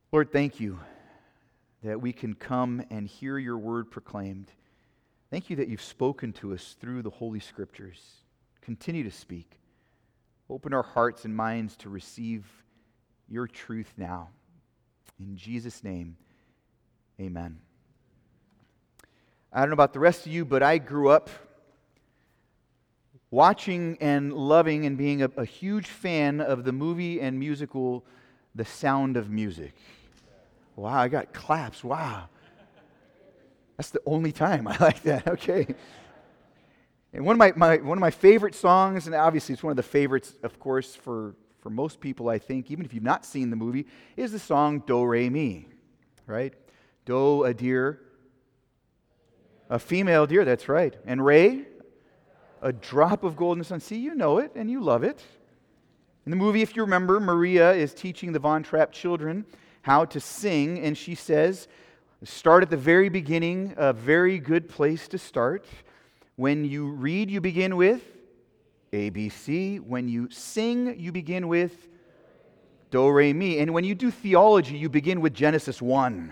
Lord, thank you that we can come and hear your word proclaimed. Thank you that you've spoken to us through the Holy Scriptures. Continue to speak. Open our hearts and minds to receive your truth now. In Jesus' name, amen. I don't know about the rest of you, but I grew up watching and loving and being a huge fan of the movie and musical The Sound of Music. Wow, I got claps. Wow. That's the only time I like that. Okay. And one of my favorite songs, and obviously it's one of the favorites, of course, for most people, I think, even if you've not seen the movie, is the song Do Re Mi, right? Do, a deer, a female deer, that's right. And Re, a drop of gold in the sun. See, you know it and you love it. In the movie, if you remember, Maria is teaching the Von Trapp children how to sing, and she says, start at the very beginning, a very good place to start. When you read, you begin with ABC. When you sing, you begin with Do, Re, Mi. And when you do theology, you begin with Genesis 1.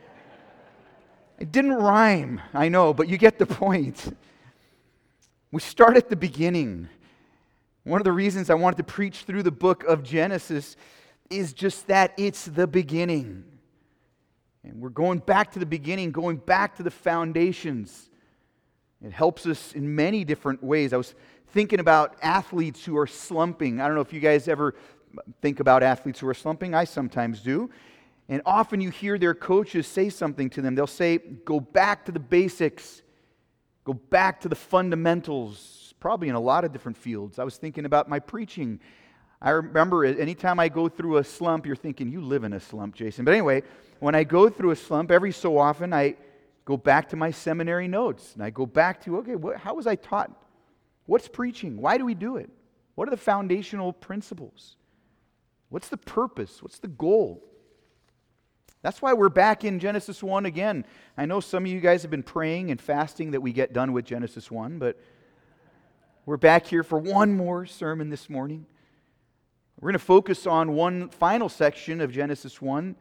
It didn't rhyme, I know, but you get the point. We start at the beginning. One of the reasons I wanted to preach through the book of Genesis is just that it's the beginning. And we're going back to the beginning, going back to the foundations. It helps us in many different ways. I was thinking about athletes who are slumping. I don't know if you guys ever think about athletes who are slumping. I sometimes do. And often you hear their coaches say something to them. They'll say, go back to the basics. Go back to the fundamentals. Probably in a lot of different fields. I was thinking about my preaching. I remember anytime I go through a slump, you're thinking, you live in a slump, Jason. But anyway, when I go through a slump, every so often I go back to my seminary notes. And I go back to, okay, how was I taught? What's preaching? Why do we do it? What are the foundational principles? What's the purpose? What's the goal? That's why we're back in Genesis 1 again. I know some of you guys have been praying and fasting that we get done with Genesis 1, but we're back here for one more sermon this morning. We're going to focus on one final section of Genesis 1.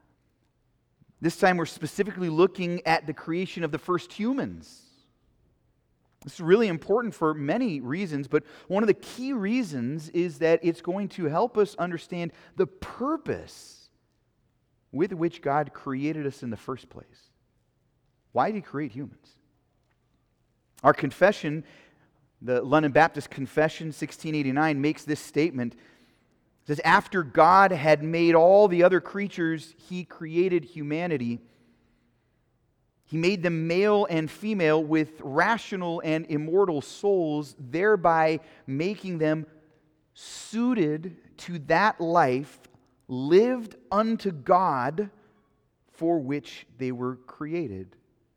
This time we're specifically looking at the creation of the first humans. This is really important for many reasons, but one of the key reasons is that it's going to help us understand the purpose with which God created us in the first place. Why did He create humans? Our confession, the London Baptist Confession, 1689, makes this statement. It says, after God had made all the other creatures, He created humanity. He made them male and female with rational and immortal souls, thereby making them suited to that life lived unto God for which they were created.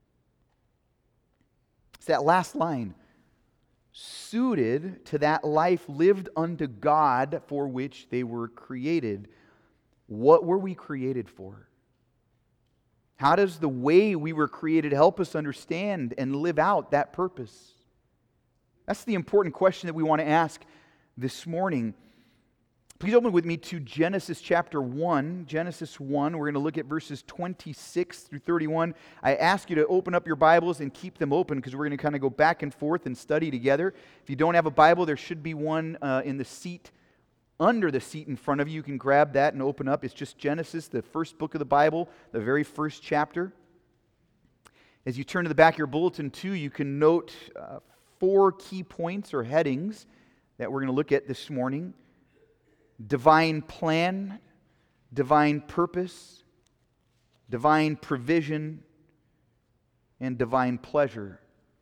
It's that last line. Suited to that life lived unto God for which they were created. What were we created for? How does the way we were created help us understand and live out that purpose? That's the important question that we want to ask this morning. Please open with me to Genesis chapter 1. Genesis 1, we're going to look at verses 26 through 31. I ask you to open up your Bibles and keep them open because we're going to kind of go back and forth and study together. If you don't have a Bible, there should be one in the seat, under the seat in front of you. You can grab that and open up. It's just Genesis, the first book of the Bible, the very first chapter. As you turn to the back of your bulletin too, you can note 4 key points or headings that we're going to look at this morning. Divine plan, divine purpose, divine provision, and divine pleasure.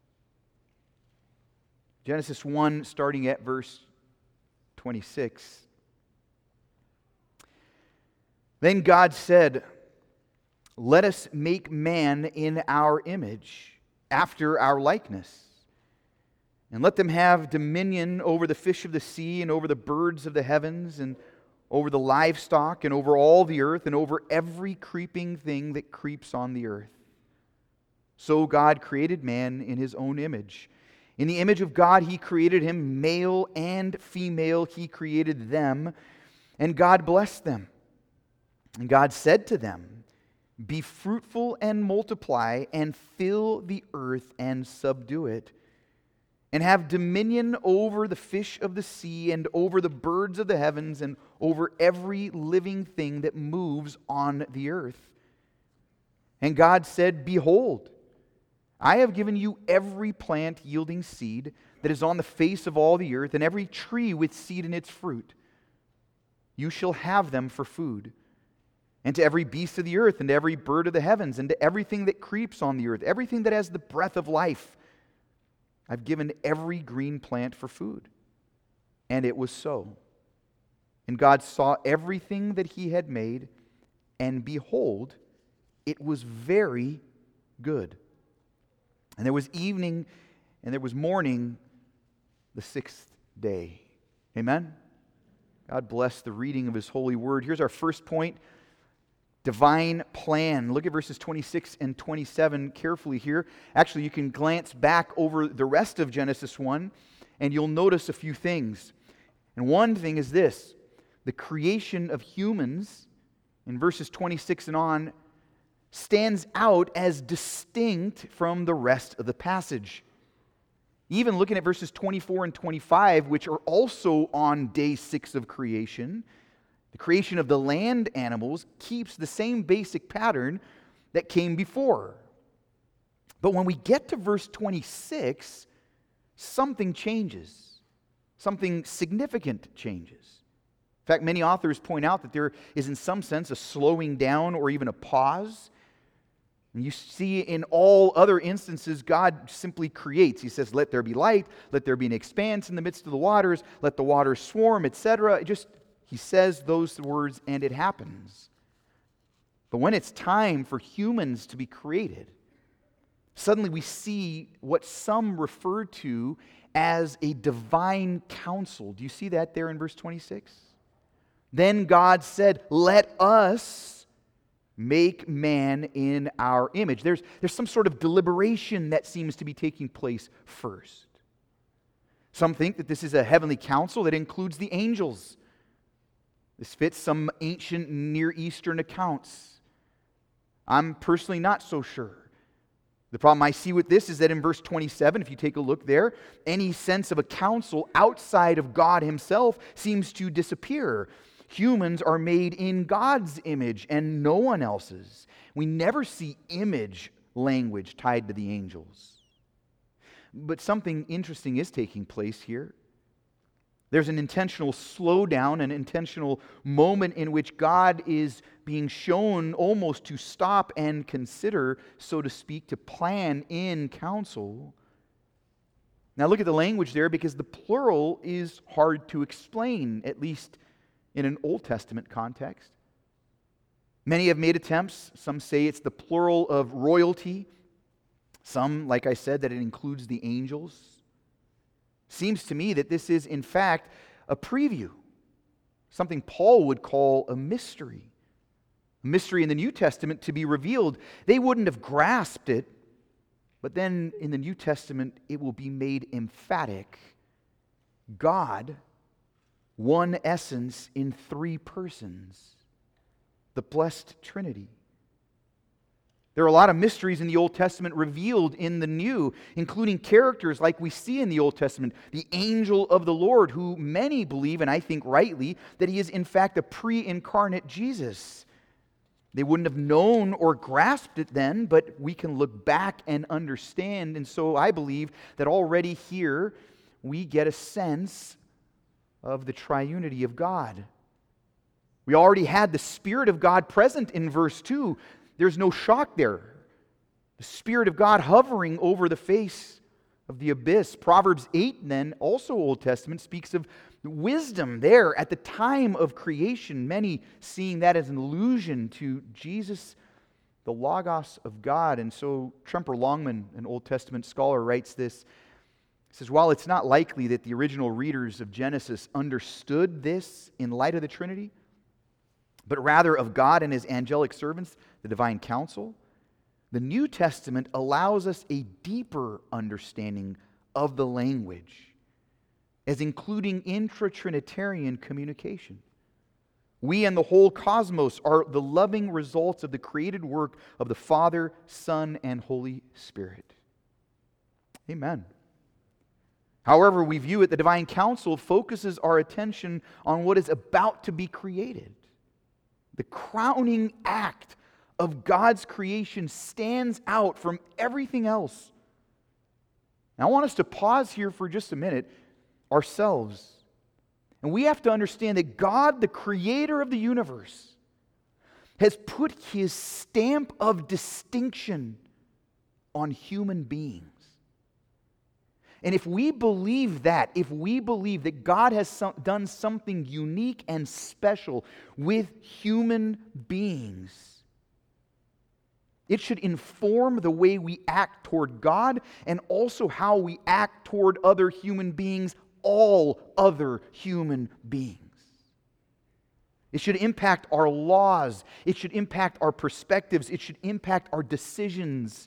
Genesis 1, starting at verse 26. Then God said, let us make man in our image, after our likeness. And let them have dominion over the fish of the sea, and over the birds of the heavens, and over the livestock, and over all the earth, and over every creeping thing that creeps on the earth. So God created man in His own image. In the image of God He created him, male and female He created them, and God blessed them. And God said to them, "Be fruitful and multiply, and fill the earth and subdue it, and have dominion over the fish of the sea, and over the birds of the heavens, and over every living thing that moves on the earth." And God said, "Behold, I have given you every plant yielding seed that is on the face of all the earth, and every tree with seed in its fruit. You shall have them for food. And to every beast of the earth, and to every bird of the heavens, and to everything that creeps on the earth, everything that has the breath of life, I've given every green plant for food." And it was so. And God saw everything that He had made, and behold, it was very good. And there was evening, and there was morning, the sixth day. Amen? God bless the reading of His holy word. Here's our first point: divine plan. Look at verses 26 and 27 carefully here. Actually, you can glance back over the rest of Genesis 1, and you'll notice a few things. And one thing is this: the creation of humans, in verses 26 and on, stands out as distinct from the rest of the passage. Even looking at verses 24 and 25, which are also on day 6 of creation, the creation of the land animals keeps the same basic pattern that came before. But when we get to verse 26, something changes. Something significant changes. In fact, many authors point out that there is, in some sense, a slowing down or even a pause. And you see in all other instances, God simply creates. He says, "Let there be light, let there be an expanse in the midst of the waters, let the waters swarm," etc. He says those words and it happens. But when it's time for humans to be created, suddenly we see what some refer to as a divine counsel. Do you see that there in verse 26? Then God said, "Let us make man in our image." There's some sort of deliberation that seems to be taking place first. Some think that this is a heavenly council that includes the angels. This fits some ancient Near Eastern accounts. I'm personally not so sure. The problem I see with this is that in verse 27, if you take a look there, any sense of a council outside of God Himself seems to disappear. Humans are made in God's image and no one else's. We never see image language tied to the angels. But something interesting is taking place here. There's an intentional slowdown, an intentional moment in which God is being shown almost to stop and consider, so to speak, to plan in counsel. Now look at the language there, because the plural is hard to explain, at least in an Old Testament context. Many have made attempts. Some say it's the plural of royalty. Some, like I said, that it includes the angels. Seems to me that this is, in fact, a preview. Something Paul would call a mystery. A mystery in the New Testament to be revealed. They wouldn't have grasped it, but then in the New Testament it will be made emphatic. God, one essence in 3 persons. The blessed Trinity. There are a lot of mysteries in the Old Testament revealed in the New, including characters like we see in the Old Testament, the angel of the Lord, who many believe, and I think rightly, that he is in fact a pre-incarnate Jesus. They wouldn't have known or grasped it then, but we can look back and understand. And so I believe that already here we get a sense of the triunity of God. We already had the Spirit of God present in verse 2. There's no shock there. The Spirit of God hovering over the face of the abyss. Proverbs 8 then, also Old Testament, speaks of wisdom there at the time of creation, many seeing that as an allusion to Jesus, the Logos of God. And so Tremper Longman, an Old Testament scholar, writes this. He says, while it's not likely that the original readers of Genesis understood this in light of the Trinity, but rather of God and His angelic servants, the divine council, the New Testament allows us a deeper understanding of the language as including intra-Trinitarian communication. We and the whole cosmos are the loving results of the created work of the Father, Son, and Holy Spirit. Amen. However we view it, the divine counsel focuses our attention on what is about to be created. The crowning act of God's creation stands out from everything else. Now, I want us to pause here for just a minute ourselves. And we have to understand that God, the creator of the universe, has put His stamp of distinction on human beings. And if we believe that, if we believe that God has done something unique and special with human beings, it should inform the way we act toward God and also how we act toward other human beings, all other human beings. It should impact our laws. It should impact our perspectives. It should impact our decisions.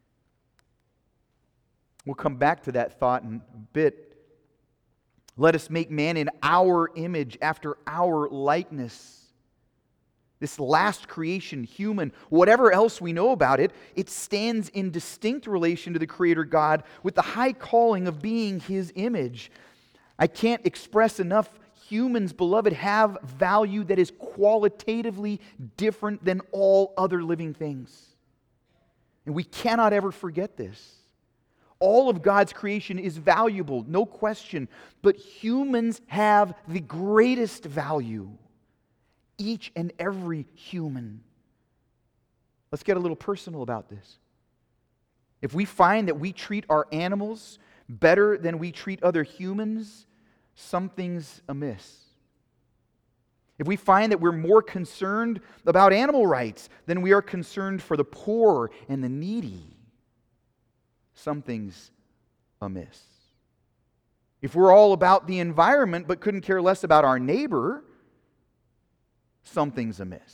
We'll come back to that thought in a bit. Let us make man in our image, after our likeness. This last creation, human, whatever else we know about it, it stands in distinct relation to the Creator God with the high calling of being His image. I can't express enough. Humans, beloved, have value that is qualitatively different than all other living things. And we cannot ever forget this. All of God's creation is valuable, no question, but humans have the greatest value. Each and every human. Let's get a little personal about this. If we find that we treat our animals better than we treat other humans, something's amiss. If we find that we're more concerned about animal rights than we are concerned for the poor and the needy, something's amiss. If we're all about the environment but couldn't care less about our neighbor, something's amiss.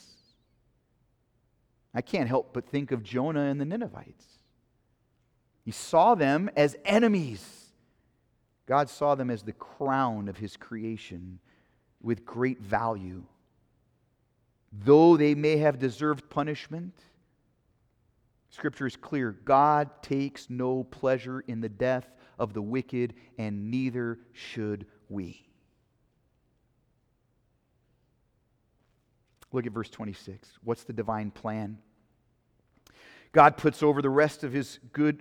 I can't help but think of Jonah and the Ninevites. He saw them as enemies. God saw them as the crown of His creation with great value. Though they may have deserved punishment, Scripture is clear. God takes no pleasure in the death of the wicked, and neither should we. Look at verse 26. What's the divine plan? God puts over the rest of His good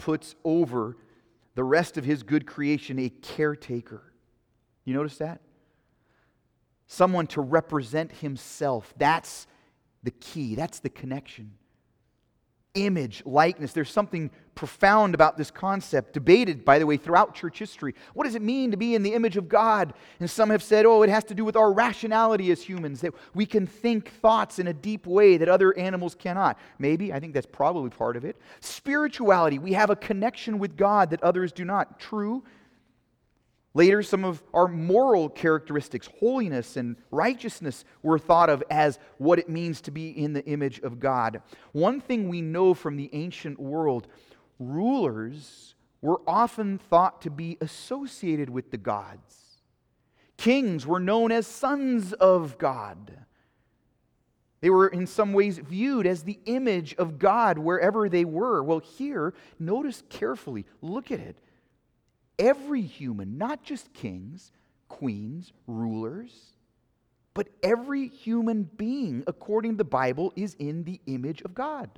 creation a caretaker. You notice that? Someone to represent Himself. That's the key. That's the connection. Image, likeness. There's something profound about this concept, debated, by the way, throughout church history. What does it mean to be in the image of God? And some have said, it has to do with our rationality as humans, that we can think thoughts in a deep way that other animals cannot. Maybe, I think that's probably part of it. Spirituality, we have a connection with God that others do not. True. Later, some of our moral characteristics, holiness and righteousness, were thought of as what it means to be in the image of God. One thing we know from the ancient world, rulers were often thought to be associated with the gods. Kings were known as sons of God. They were in some ways viewed as the image of God wherever they were. Well, here, notice carefully, look at it. Every human, not just kings, queens, rulers, but every human being, according to the Bible, is in the image of God.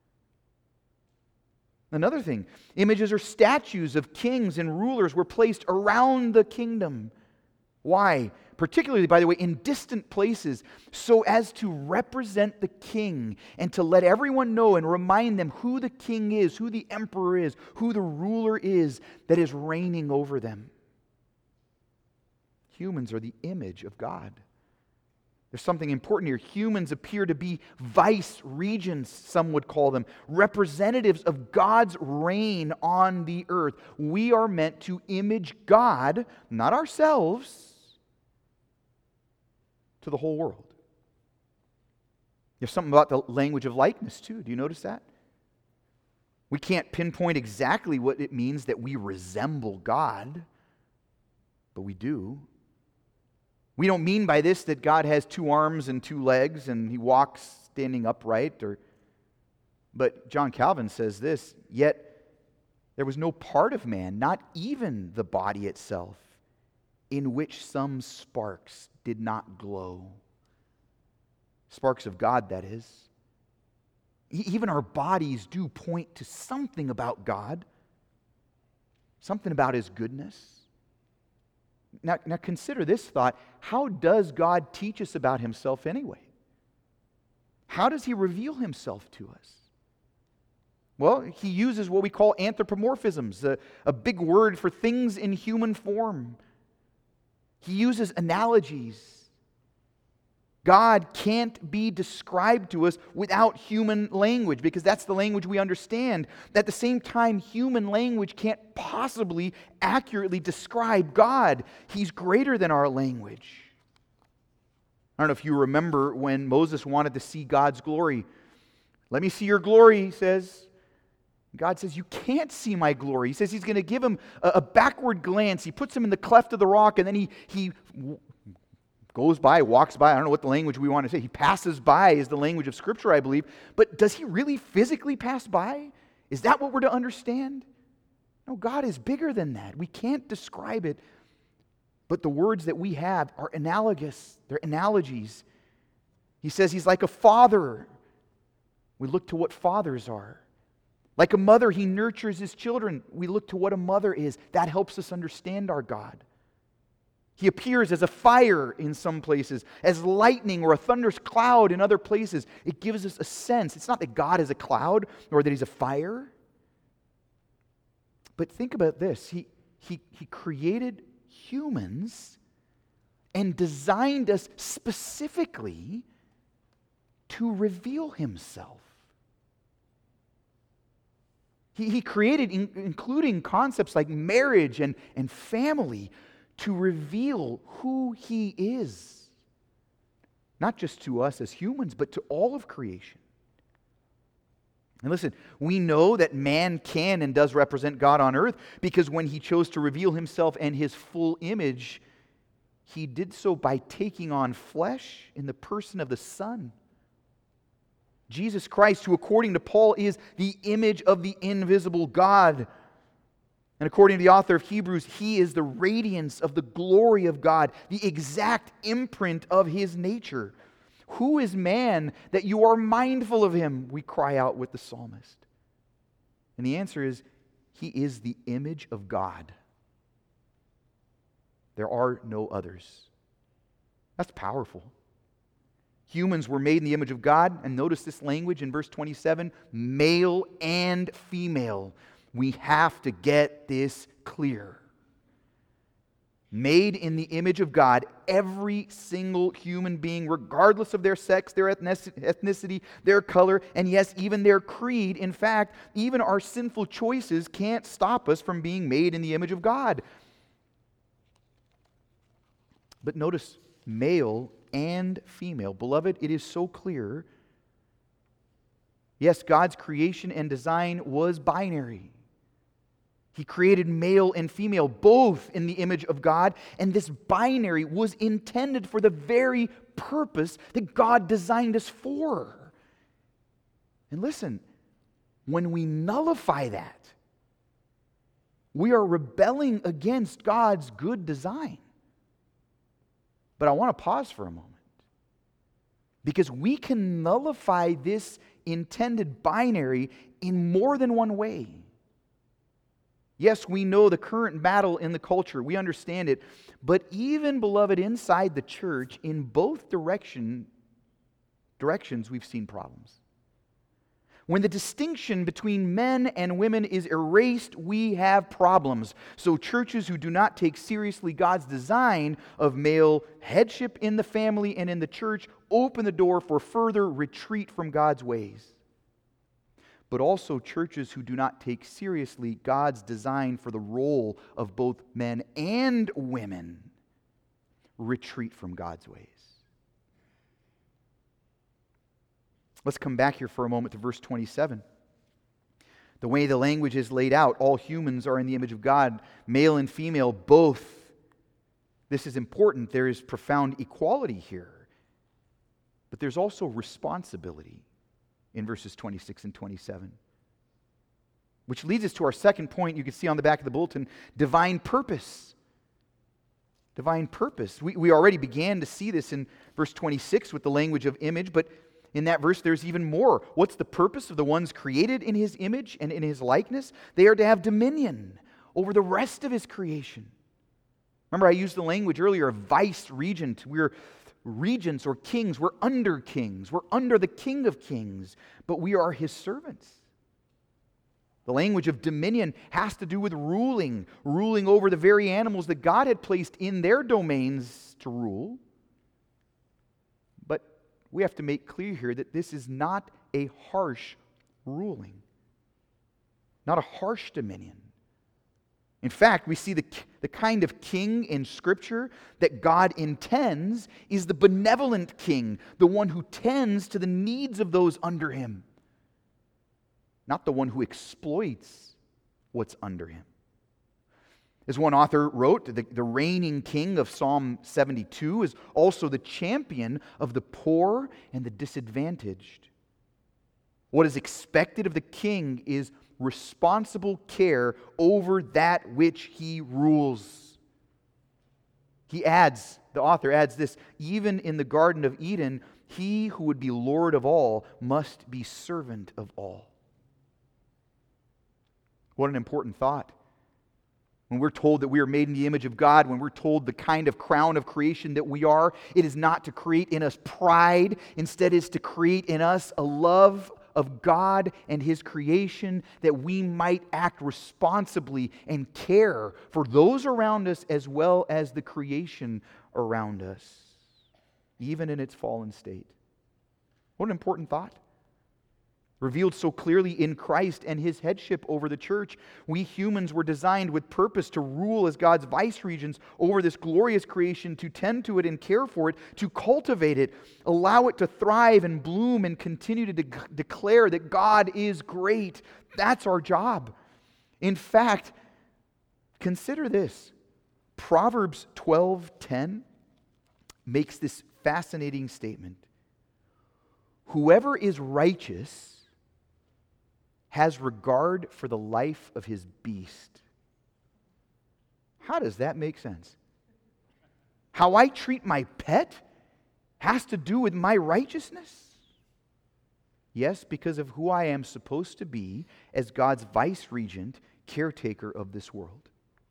Another thing, images or statues of kings and rulers were placed around the kingdom. Why? Particularly, by the way, in distant places, so as to represent the king and to let everyone know and remind them who the king is, who the emperor is, who the ruler is that is reigning over them. Humans are the image of God. There's something important here. Humans appear to be vice regents, some would call them, representatives of God's reign on the earth. We are meant to image God, not ourselves, to the whole world. There's something about the language of likeness too. Do you notice that? We can't pinpoint exactly what it means that we resemble God, but we do. We don't mean by this that God has two arms and two legs and he walks standing upright. But John Calvin says this, yet there was no part of man, not even the body itself, in which some sparks did not glow. Sparks of God, that is. Even our bodies do point to something about God, something about His goodness. Now consider this thought. How does God teach us about Himself anyway? How does He reveal Himself to us? Well, He uses what we call anthropomorphisms, a big word for things in human form. He uses analogies. God can't be described to us without human language, because that's the language we understand. At the same time, human language can't possibly accurately describe God. He's greater than our language. I don't know if you remember when Moses wanted to see God's glory. Let me see your glory, he says. God says, you can't see my glory. He says He's going to give him a backward glance. He puts him in the cleft of the rock, and then he goes by, walks by. I don't know what the language we want to say. He passes by is the language of Scripture, I believe. But does He really physically pass by? Is that what we're to understand? No, God is bigger than that. We can't describe it. But the words that we have are analogous. They're analogies. He says He's like a father. We look to what fathers are. Like a mother, He nurtures His children. We look to what a mother is. That helps us understand our God. He appears as a fire in some places, as lightning or a thunderous cloud in other places. It gives us a sense. It's not that God is a cloud or that He's a fire. But think about this. He created humans and designed us specifically to reveal Himself. He created, including concepts like marriage and family, to reveal who He is. Not just to us as humans, but to all of creation. And listen, we know that man can and does represent God on earth because when He chose to reveal Himself and His full image, He did so by taking on flesh in the person of the Son. Jesus Christ, who according to Paul is the image of the invisible God. And according to the author of Hebrews, He is the radiance of the glory of God, the exact imprint of His nature. Who is man that you are mindful of him? We cry out with the psalmist. And the answer is, He is the image of God. There are no others. That's powerful. Humans were made in the image of God, and notice this language in verse 27, male and female. We have to get this clear. Made in the image of God, every single human being, regardless of their sex, their ethnicity, their color, and yes, even their creed. In fact, even our sinful choices can't stop us from being made in the image of God. But notice, male and female. Beloved, it is so clear. Yes, God's creation and design was binary. He created male and female, both in the image of God, and this binary was intended for the very purpose that God designed us for. And listen, when we nullify that, we are rebelling against God's good design. But I want to pause for a moment, because we can nullify this intended binary in more than one way. Yes, we know the current battle in the culture. We understand it. But even, beloved, inside the church, in both directions, we've seen problems. When the distinction between men and women is erased, we have problems. So churches who do not take seriously God's design of male headship in the family and in the church open the door for further retreat from God's ways. But also churches who do not take seriously God's design for the role of both men and women retreat from God's ways. Let's come back here for a moment to verse 27. The way the language is laid out, all humans are in the image of God, male and female both. This is important. There is profound equality here. But there's also responsibility in verses 26 and 27. Which leads us to our second point. You can see on the back of the bulletin, divine purpose. Divine purpose. We already began to see this in verse 26 with the language of image, but in that verse there's even more. What's the purpose of the ones created in His image and in His likeness? They are to have dominion over the rest of His creation. Remember, I used the language earlier of vice-regent. We're regents or kings. We're under kings. We're under the King of Kings, but we are His servants. The language of dominion has to do with ruling over the very animals that God had placed in their domains to rule. But we have to make clear here that this is not a harsh ruling, not a harsh dominion. In fact, we see the kind of king in Scripture that God intends is the benevolent king, the one who tends to the needs of those under him, not the one who exploits what's under him. As one author wrote, the reigning king of Psalm 72 is also the champion of the poor and the disadvantaged. What is expected of the king is responsible care over that which he rules. The author adds this, even in the Garden of Eden, he who would be Lord of all must be servant of all. What an important thought. When we're told that we are made in the image of God, when we're told the kind of crown of creation that we are, it is not to create in us pride. Instead, it's to create in us a love of God and His creation, that we might act responsibly and care for those around us as well as the creation around us, even in its fallen state. What an important thought. Revealed so clearly in Christ and His headship over the church, we humans were designed with purpose to rule as God's vice-regents over this glorious creation, to tend to it and care for it, to cultivate it, allow it to thrive and bloom and continue to declare that God is great. That's our job. In fact, consider this. Proverbs 12:10 makes this fascinating statement. Whoever is righteous has regard for the life of his beast. How does that make sense? How I treat my pet has to do with my righteousness? Yes, because of who I am supposed to be as God's vice-regent, caretaker of this world.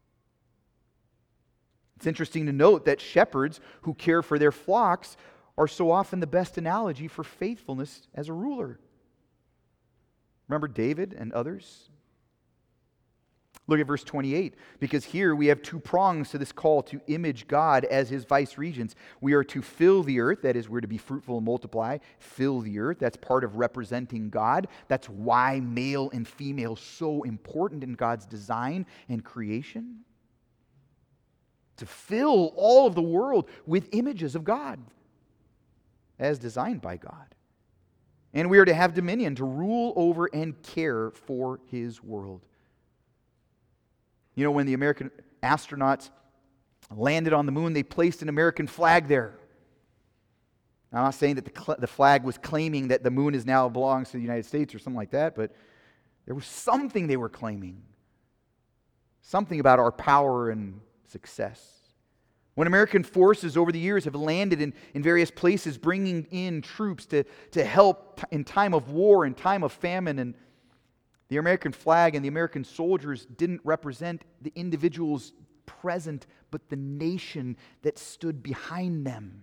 It's interesting to note that shepherds who care for their flocks are so often the best analogy for faithfulness as a ruler. Remember David and others? Look at verse 28, because here we have two prongs to this call to image God as His vice-regents. We are to fill the earth, that is, we're to be fruitful and multiply, fill the earth. That's part of representing God. That's why male and female so important in God's design and creation. To fill all of the world with images of God as designed by God. And we are to have dominion, to rule over and care for His world. You know, when the American astronauts landed on the moon, they placed an American flag there. I'm not saying that the flag was claiming that the moon now belongs to the United States or something like that, but there was something they were claiming. Something about our power and success. When American forces over the years have landed in various places, bringing in troops to help in time of war and time of famine, and the American flag and the American soldiers didn't represent the individuals present, but the nation that stood behind them.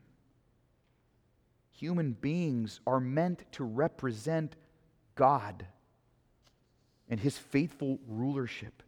Human beings are meant to represent God and His faithful rulership.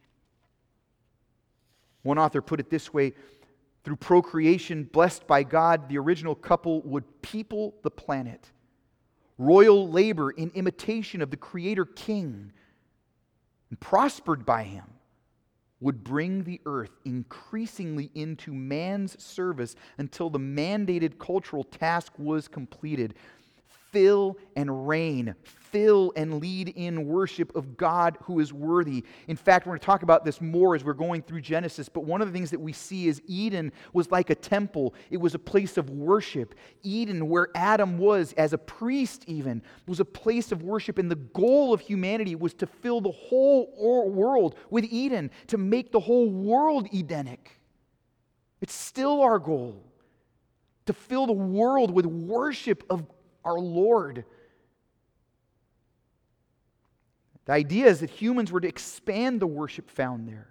One author put it this way: through procreation, blessed by God, the original couple would people the planet. Royal labor in imitation of the Creator King, and prospered by Him, would bring the earth increasingly into man's service until the mandated cultural task was completed. fill and reign, fill and lead in worship of God who is worthy. In fact, we're going to talk about this more as we're going through Genesis, but one of the things that we see is Eden was like a temple. It was a place of worship. Eden, where Adam was as a priest even, was a place of worship, and the goal of humanity was to fill the whole world with Eden, to make the whole world Edenic. It's still our goal, to fill the world with worship of our Lord. The idea is that humans were to expand the worship found there.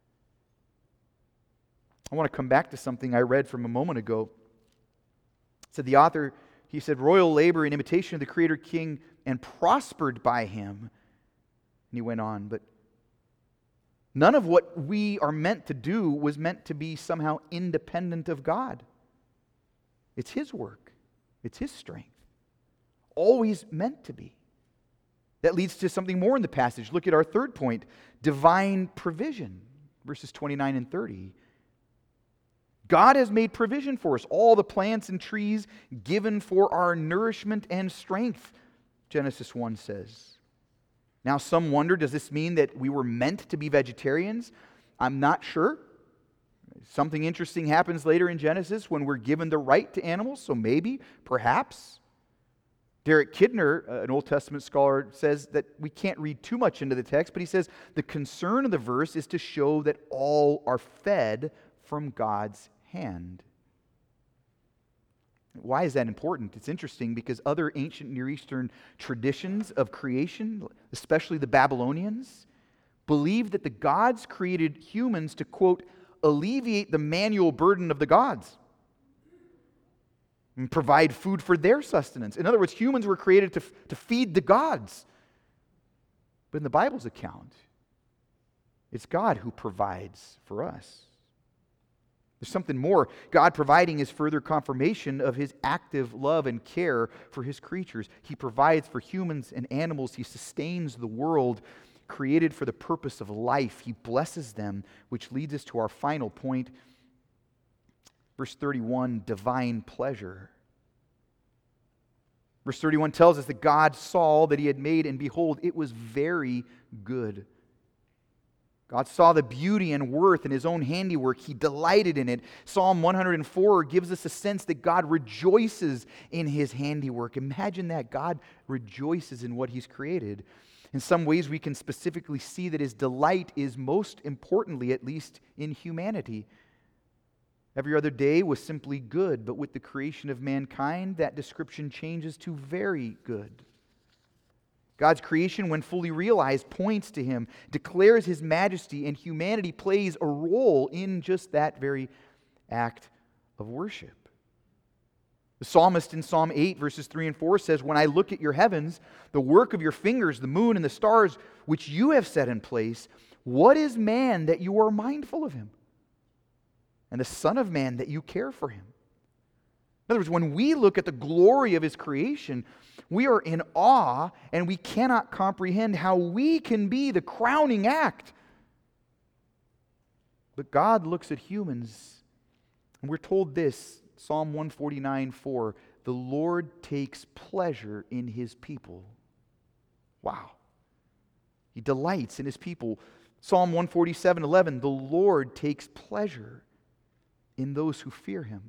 I want to come back to something I read from a moment ago. It said the author, he said, royal labor in imitation of the Creator King and prospered by him. And he went on, but none of what we are meant to do was meant to be somehow independent of God. It's His work. It's His strength. Always meant to be. That leads to something more in the passage. Look at our third point, divine provision, verses 29 and 30. God has made provision for us, all the plants and trees given for our nourishment and strength, Genesis 1 says. Now some wonder, does this mean that we were meant to be vegetarians? I'm not sure. Something interesting happens later in Genesis when we're given the right to animals, so maybe, perhaps. Derek Kidner, an Old Testament scholar, says that we can't read too much into the text, but he says the concern of the verse is to show that all are fed from God's hand. Why is that important? It's interesting because other ancient Near Eastern traditions of creation, especially the Babylonians, believed that the gods created humans to, quote, alleviate the manual burden of the gods and provide food for their sustenance. In other words, humans were created to feed the gods. But in the Bible's account, it's God who provides for us. There's something more. God providing is further confirmation of His active love and care for His creatures. He provides for humans and animals. He sustains the world created for the purpose of life. He blesses them, which leads us to our final point. Verse 31, divine pleasure. Verse 31 tells us that God saw that He had made, and behold, it was very good. God saw the beauty and worth in His own handiwork. He delighted in it. Psalm 104 gives us a sense that God rejoices in His handiwork. Imagine that. God rejoices in what He's created. In some ways, we can specifically see that His delight is most importantly, at least, in humanity. Every other day was simply good, but with the creation of mankind, that description changes to very good. God's creation, when fully realized, points to Him, declares His majesty, and humanity plays a role in just that very act of worship. The psalmist in Psalm 8, verses 3 and 4 says, when I look at your heavens, the work of your fingers, the moon and the stars, which you have set in place, what is man that you are mindful of him? And the Son of Man that you care for him. In other words, when we look at the glory of His creation, we are in awe and we cannot comprehend how we can be the crowning act. But God looks at humans, and we're told this, Psalm 149:4, the Lord takes pleasure in His people. Wow. He delights in His people. Psalm 147:11, the Lord takes pleasure in those who fear Him.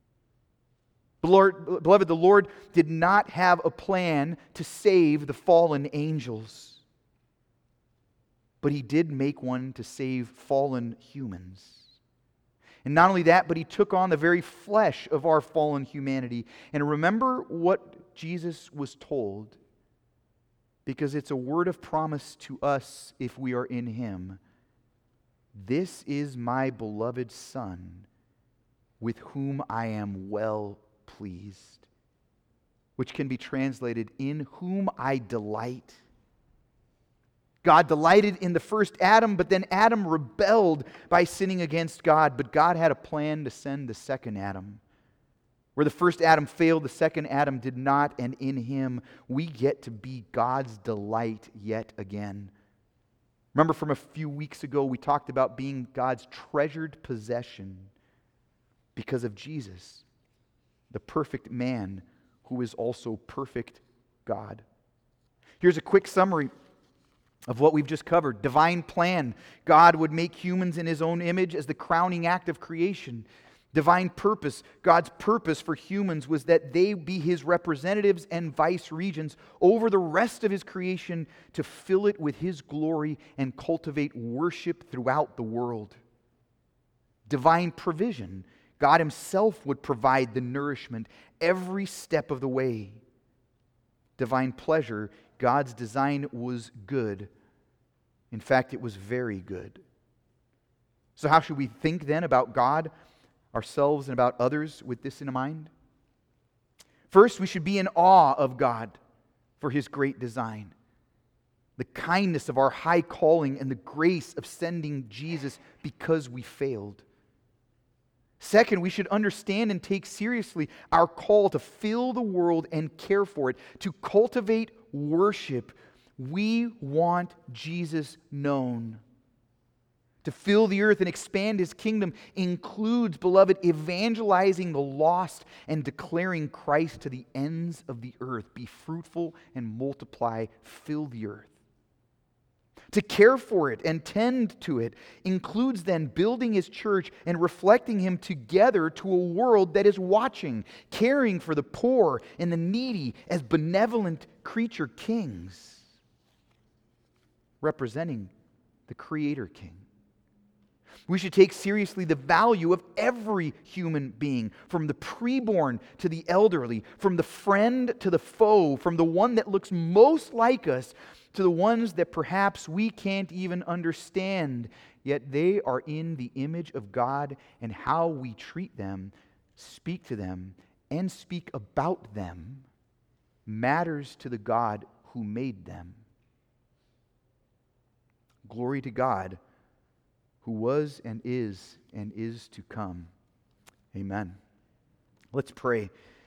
Beloved, the Lord did not have a plan to save the fallen angels, but He did make one to save fallen humans. And not only that, but He took on the very flesh of our fallen humanity. And remember what Jesus was told, because it's a word of promise to us if we are in Him. This is my beloved Son, with whom I am well pleased, which can be translated, in whom I delight. God delighted in the first Adam, but then Adam rebelled by sinning against God. But God had a plan to send the second Adam. Where the first Adam failed, the second Adam did not, and in Him we get to be God's delight yet again. Remember from a few weeks ago, we talked about being God's treasured possession because of Jesus, the perfect man who is also perfect God. Here's a quick summary of what we've just covered. Divine plan. God would make humans in His own image as the crowning act of creation. Divine purpose. God's purpose for humans was that they be His representatives and vice-regents over the rest of His creation to fill it with His glory and cultivate worship throughout the world. Divine provision. God Himself would provide the nourishment every step of the way. Divine pleasure. God's design was good. In fact, it was very good. So how should we think then about God, ourselves, and about others with this in mind? First, we should be in awe of God for His great design, the kindness of our high calling, and the grace of sending Jesus because we failed. Second, we should understand and take seriously our call to fill the world and care for it, to cultivate worship. We want Jesus known. To fill the earth and expand His kingdom includes, beloved, evangelizing the lost and declaring Christ to the ends of the earth. Be fruitful and multiply, fill the earth. To care for it and tend to it includes then building His church and reflecting Him together to a world that is watching, caring for the poor and the needy as benevolent creature kings, representing the Creator King. We should take seriously the value of every human being, from the preborn to the elderly, from the friend to the foe, from the one that looks most like us to the ones that perhaps we can't even understand, yet they are in the image of God, and how we treat them, speak to them, and speak about them matters to the God who made them. Glory to God, who was and is to come. Amen. Let's pray.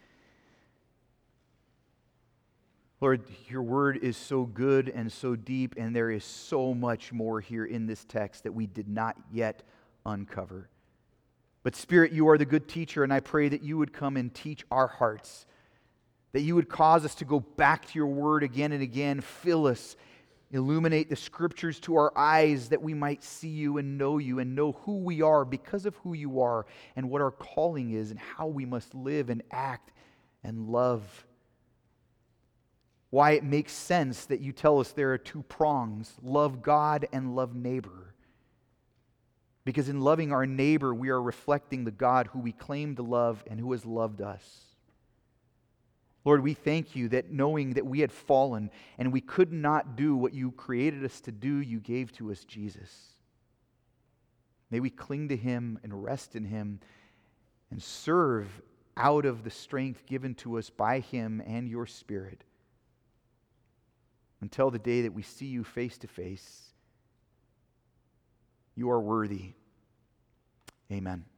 Lord, your word is so good and so deep, and there is so much more here in this text that we did not yet uncover. But Spirit, you are the good teacher, and I pray that you would come and teach our hearts, that you would cause us to go back to your word again and again, fill us, illuminate the Scriptures to our eyes that we might see you and know who we are because of who you are, and what our calling is, and how we must live and act and love. Why it makes sense that you tell us there are two prongs, love God and love neighbor. Because in loving our neighbor, we are reflecting the God who we claim to love and who has loved us. Lord, we thank you that knowing that we had fallen and we could not do what you created us to do, you gave to us Jesus. May we cling to Him and rest in Him and serve out of the strength given to us by Him and your Spirit until the day that we see you face to face. You are worthy. Amen.